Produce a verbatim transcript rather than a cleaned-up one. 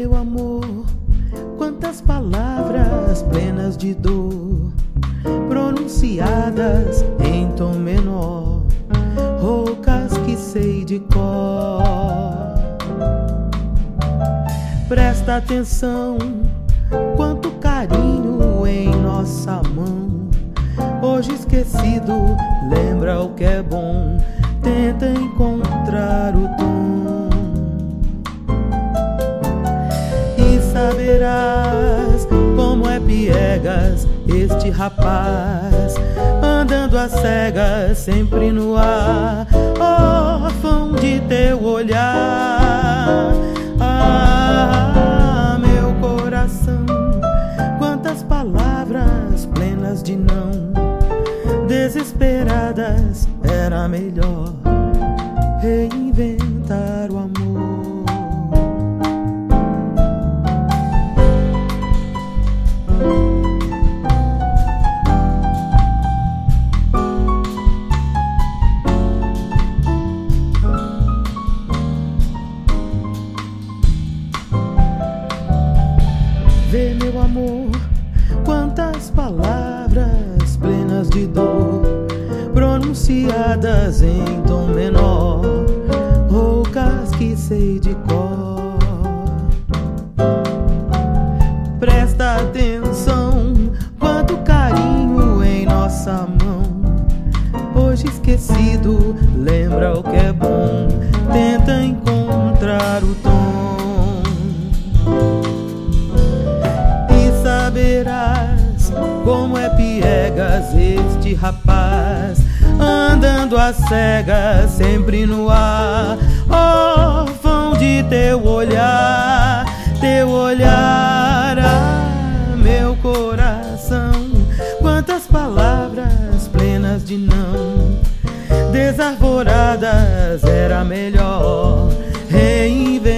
meu amor, quantas palavras plenas de dor, pronunciadas em tom menor, roucas que sei de cor. Presta atenção, quanto carinho em nossa mão, hoje esquecido, lembra o que é bom, tenta encontrar o tom. E saberás como é piegas este rapaz, andando às cegas, sempre no ar, órfão de teu olhar. Ah, meu coração, quantas palavras plenas de não, desesperadas, era melhor reinventar o amor. Vê, meu amor, quantas palavras plenas de dor, pronunciadas em tom menor, roucas que sei de cor. Presta atenção, quanto carinho em nossa mão, hoje esquecido, lembra o que é bom, tenta encontrar o tom. E saberás como é piegas este rapaz, andando às cegas, sempre no ar, órfão de teu olhar, teu olhar. Ah, meu coração, quantas palavras plenas de não, desarvoradas, era melhor reinventar